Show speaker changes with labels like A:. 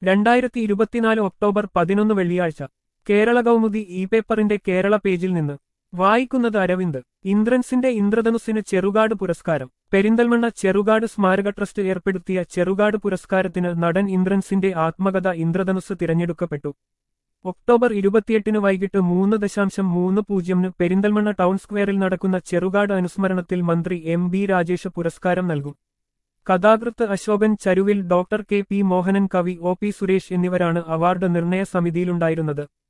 A: 2024 October 11 വെള്ളിയാഴ്ച Kerala Kaumudi E പേപ്പറിന്റെ കേരള പേജിൽ നിന്ന് വായിക്കുന്നത് അരവിന്ദ്. ഇന്ദ്രൻസിന്റെ ഇന്ദ്രധനുസ്സിന് ചെറുകാട് പുരസ്കാരം. പെരിന്തൽമണ്ണ ചെറുകാട് സ്മാരക ട്രസ്റ്റ് ഏർപ്പെടുത്തിയ ചെറുകാട് പുരസ്കാരത്തിന് നടൻ ഇന്ദ്രൻസിന്റെ ആത്മകഥ ഇന്ദ്രധനുസ് തിരഞ്ഞെടുക്കപ്പെട്ടു. ഒക്ടോബർ 28 വൈകിട്ട് 3:30 പെരിന്തൽമണ്ണ ടൗൺ സ്ക്വയറിൽ നടക്കുന്ന ചെറുകാട് അനുസ്മരണത്തിൽ മന്ത്രി എം.ബി. രാജേഷ് പുരസ്കാരം നൽകും. കഥാകൃത്ത് അശോകൻ ചരുവിൽ, ഡോക്ടർ കെ.പി. മോഹനൻ, കവി ഒ.പി. സുരേഷ് എന്നിവരാണ് അവാർഡ് നിർണയ സമിതിയിലുണ്ടായിരുന്നത്.